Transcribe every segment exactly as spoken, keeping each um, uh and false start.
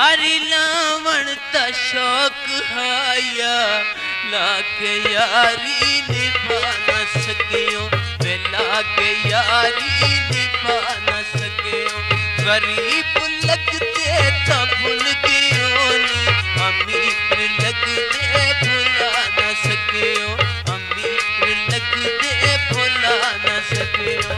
यारी लावण दा शौक हाया लाके यारी निभा न सकियो वे लाके यारी निभा न सकियो गरीब लगते था भूल गयो नी अमीर लगते भुला न सकियो अमीर लगते भुला न सकियो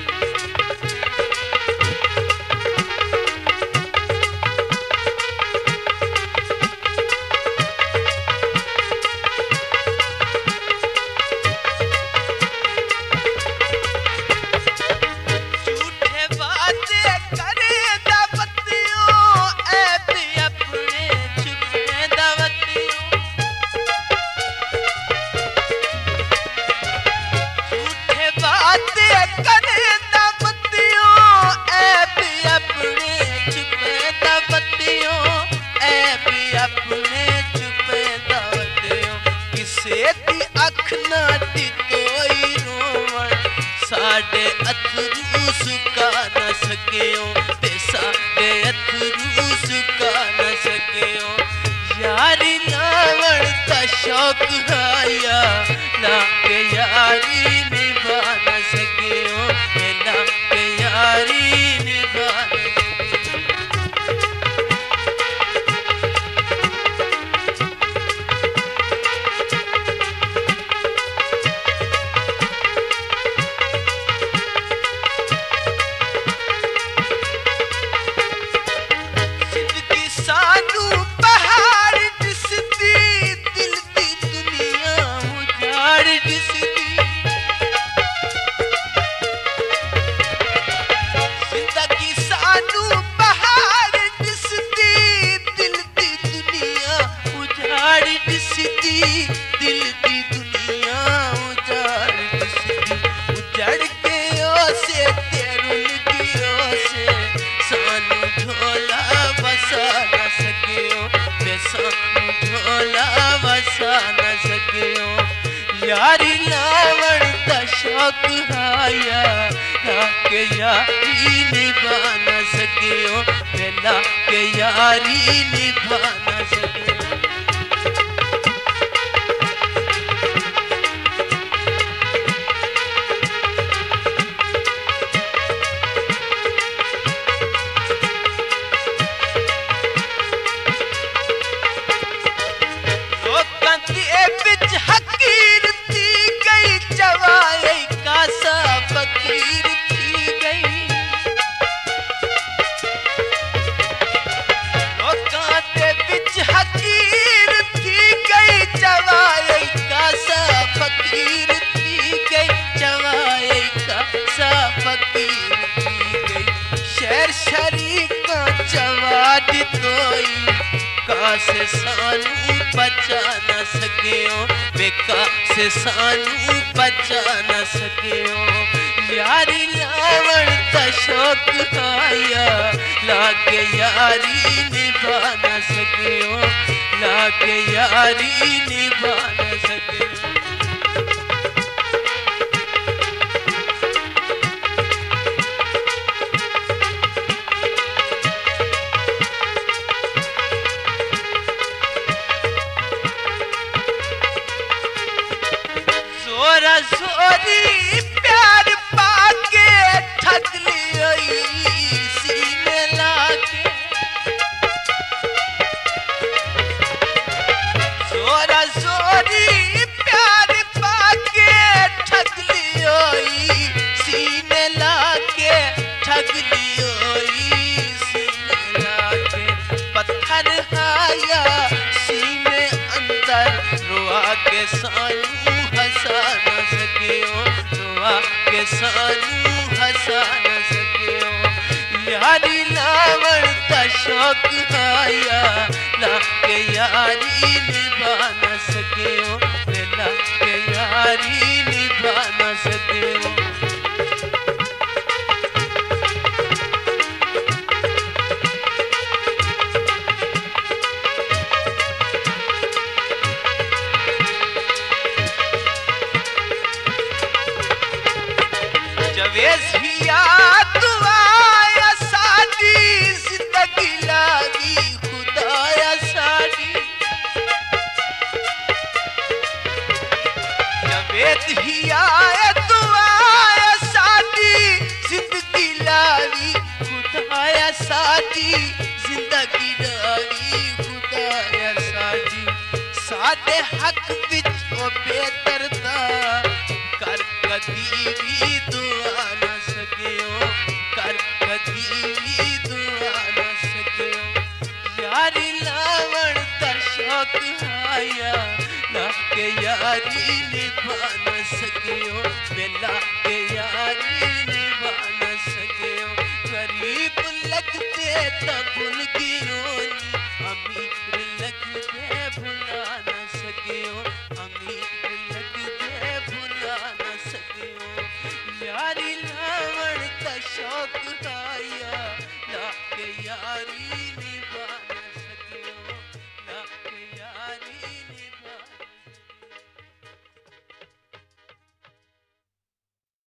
साडे अथरू सुका न सकियो ते साडे अथरू सुका न सकियो यारी लावण दा शौक हाया लाके यारी निभा न सकियो लाके यारी निभा न यारी लावण दा शौक हाया लाके यारी निभा न सकियो लाके यारी निभा न सकियो से सानू बचा न सकियो बेका से सानू बचा न सकियो यारी लावण दा शौक हाया लाके यारी निभा न सकियो लाके यारी निभा न सकियो सोरी प्यार पाके ठग लियोई सीने लाके सोरा सोरी प्यार पाके ठग लियोई सीने लाके ठग लियोई सीने लाके पत्थर आया सीने अंदर रुआ के सानू हंसा न सकियो रुआ के सानू हंसा न सकियो यारी लावण दा शौक आया लाके यारी निभा न सकियो लाके यारी निभा न सकियो जवेसिया तू आया सादी जिंदगी लागी साडे हक विच ओ बेदर्दा कर कदी भी दुआ न सकियो कर कदी भी दुआ न सकियो यारी लावण दा शौक आया ला के यारी निभा न सकियो बेला के यारी निभा न सकियो गरीब लगते त भूल गियो अमीर लगते भुला न सकियो अमीर लगते भुला न सकियो यारी लावण दा शौक आया ला के यारी